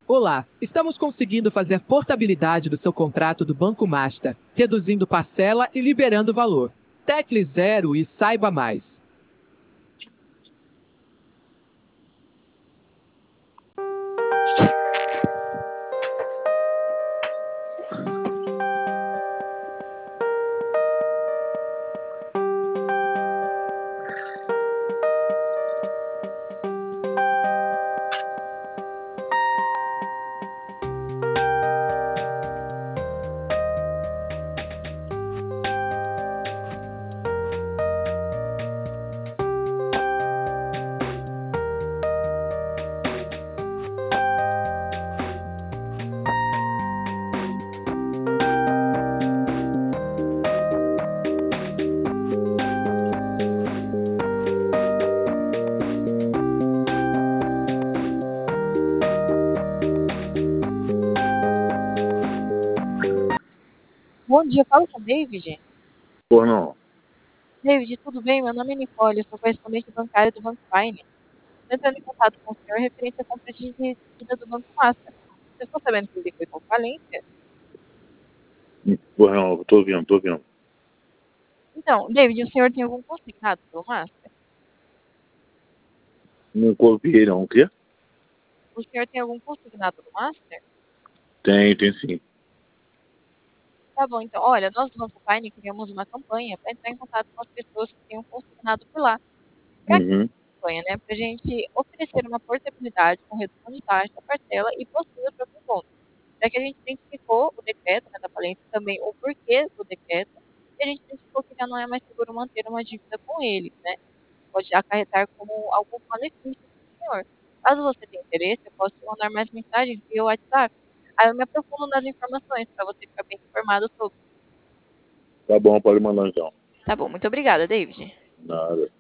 Olá, estamos conseguindo fazer portabilidade do seu contrato do Banco Master, reduzindo parcela e liberando valor. Tecle 0 e saiba mais. Bom dia, fala com o David. Por não. David, tudo bem? Meu nome é Nicole, eu sou correspondente bancária do Banco Fine. Estou entrando em contato com o senhor referente à compra de dívida do Banco Master. Você ficou sabendo que ele decretou falência? Por não, tô ouvindo. Então, David, o senhor tem algum consignado pelo Master? Não copiei não, o quê? O senhor tem algum consignado do Master? Tem sim. Tá bom, então, olha, nós do Banco Fine criamos uma campanha para entrar em contato com as pessoas que tenham consignado por lá. Para que Uhum. campanha, né? Para a gente oferecer uma portabilidade com redução de taxa, parcela e postura para o ponto. Já que a gente identificou o decreto, né, da falência, também o porquê do decreto, e a gente identificou que já não é mais seguro manter uma dívida com eles, né? Pode acarretar como algum malefício para o senhor. Caso você tenha interesse, eu posso te mandar mais mensagens via WhatsApp. Aí eu me aprofundo nas informações para você ficar bem informado sobre. Tá bom, pode mandar então. Tá bom, muito obrigada, David. Nada.